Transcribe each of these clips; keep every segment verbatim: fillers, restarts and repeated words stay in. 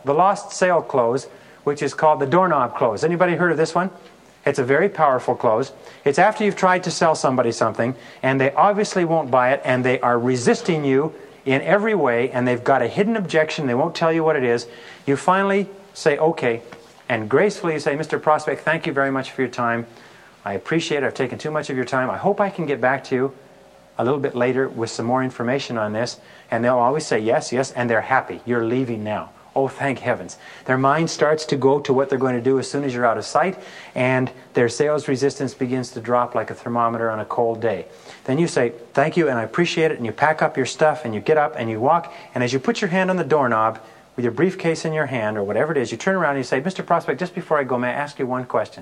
the lost sale close, which is called the doorknob close. Anybody heard of this one? It's a very powerful close. It's after you've tried to sell somebody something, and they obviously won't buy it, and they are resisting you in every way, and they've got a hidden objection. They won't tell you what it is. You finally say, okay, and gracefully you say, Mister Prospect, thank you very much for your time. I appreciate it. I've taken too much of your time. I hope I can get back to you a little bit later with some more information on this. And they'll always say yes, yes, and they're happy. You're leaving now. Oh, thank heavens. Their mind starts to go to what they're going to do as soon as you're out of sight, and their sales resistance begins to drop like a thermometer on a cold day. Then you say, thank you, and I appreciate it, and you pack up your stuff, and you get up, and you walk, and as you put your hand on the doorknob, with your briefcase in your hand, or whatever it is, you turn around and you say, Mister Prospect, just before I go, may I ask you one question?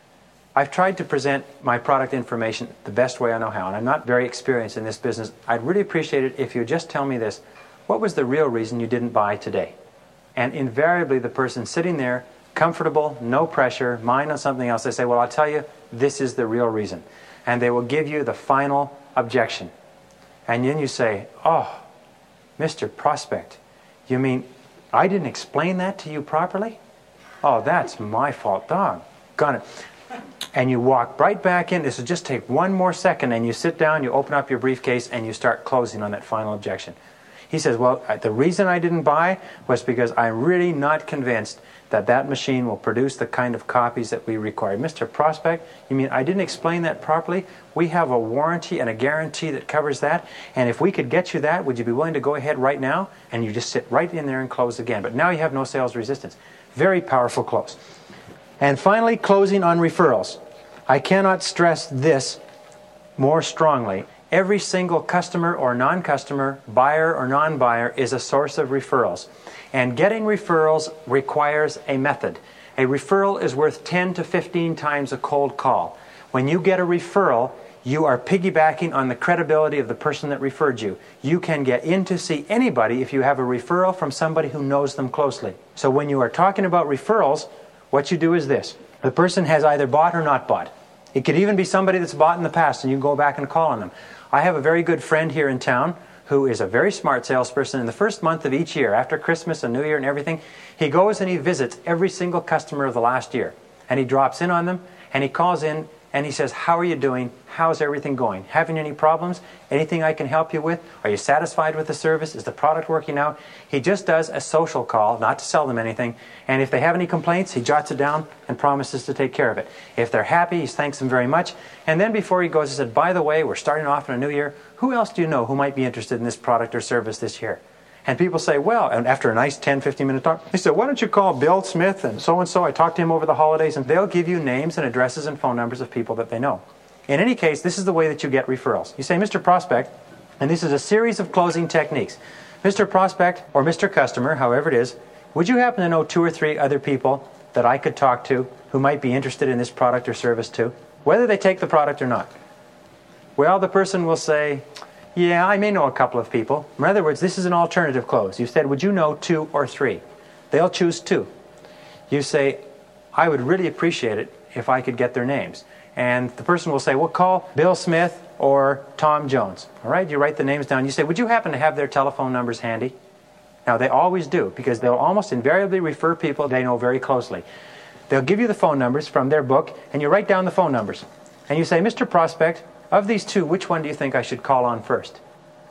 I've tried to present my product information the best way I know how, and I'm not very experienced in this business. I'd really appreciate it if you just tell me this. What was the real reason you didn't buy today? And invariably the person sitting there, comfortable, no pressure, mind on something else, they say, well, I'll tell you, this is the real reason. And they will give you the final objection. And then you say, oh, Mister Prospect, you mean I didn't explain that to you properly? Oh, that's my fault. Dog, got it. And you walk right back in. This will just take one more second, and you sit down, you open up your briefcase, and you start closing on that final objection. He says, well, the reason I didn't buy was because I'm really not convinced that that machine will produce the kind of copies that we require. Mister Prospect, you mean I didn't explain that properly? We have a warranty and a guarantee that covers that, and if we could get you that, would you be willing to go ahead right now? And you just sit right in there and close again. But now you have no sales resistance. Very powerful close. And finally, closing on referrals. I cannot stress this more strongly. Every single customer or non-customer, buyer or non-buyer, is a source of referrals. And getting referrals requires a method. A referral is worth ten to fifteen times a cold call. When you get a referral, you are piggybacking on the credibility of the person that referred you. You can get in to see anybody if you have a referral from somebody who knows them closely. So when you are talking about referrals, what you do is this. The person has either bought or not bought. It could even be somebody that's bought in the past, and you can go back and call on them. I have a very good friend here in town who is a very smart salesperson. In the first month of each year, after Christmas and New Year and everything, he goes and he visits every single customer of the last year. And he drops in on them, and he calls in, and he says, how are you doing? How's everything going? Having any problems? Anything I can help you with? Are you satisfied with the service? Is the product working out? He just does a social call, not to sell them anything. And if they have any complaints, he jots it down and promises to take care of it. If they're happy, he thanks them very much. And then before he goes, he said, by the way, we're starting off in a new year. Who else do you know who might be interested in this product or service this year? And people say, well, and after a nice ten, fifteen minute talk, they say, why don't you call Bill Smith and so-and-so? I talked to him over the holidays, and they'll give you names and addresses and phone numbers of people that they know. In any case, this is the way that you get referrals. You say, Mister Prospect, and this is a series of closing techniques. Mister Prospect or Mister Customer, however it is, would you happen to know two or three other people that I could talk to who might be interested in this product or service too? Whether they take the product or not. Well, the person will say, yeah, I may know a couple of people. In other words, this is an alternative close. You said, would you know two or three? They'll choose two. You say, I would really appreciate it if I could get their names. And the person will say, well, call Bill Smith or Tom Jones. All right, you write the names down. You say, would you happen to have their telephone numbers handy? Now, they always do, because they'll almost invariably refer people they know very closely. They'll give you the phone numbers from their book, and you write down the phone numbers. And you say, Mister Prospect, of these two, which one do you think I should call on first?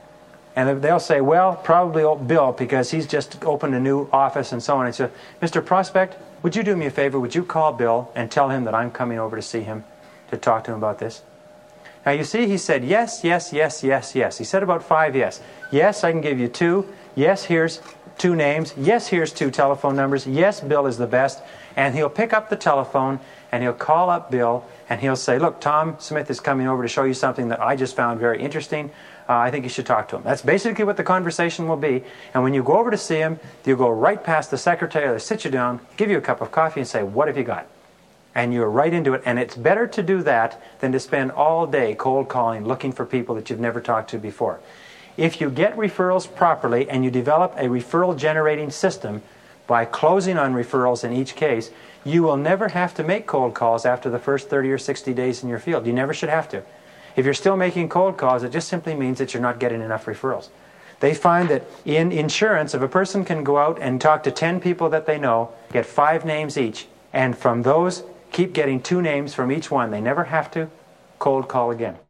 And they'll say, well, probably old Bill, because he's just opened a new office and so on. And so, Mister Prospect, would you do me a favor? Would you call Bill and tell him that I'm coming over to see him to talk to him about this? Now, you see, he said yes, yes, yes, yes, yes. He said about five yes. Yes, I can give you two. Yes, here's two names. Yes, here's two telephone numbers. Yes, Bill is the best. And he'll pick up the telephone, and he'll call up Bill, and he'll say, look, Tom Smith is coming over to show you something that I just found very interesting. Uh, I think you should talk to him. That's basically what the conversation will be. And when you go over to see him, you'll go right past the secretary, they'll sit you down, give you a cup of coffee, and say, what have you got? And you're right into it. And it's better to do that than to spend all day cold calling, looking for people that you've never talked to before. If you get referrals properly and you develop a referral generating system by closing on referrals in each case, you will never have to make cold calls after the first thirty or sixty days in your field. You never should have to. If you're still making cold calls, it just simply means that you're not getting enough referrals. They find that in insurance, if a person can go out and talk to ten people that they know, get five names each, and from those, keep getting two names from each one, they never have to cold call again.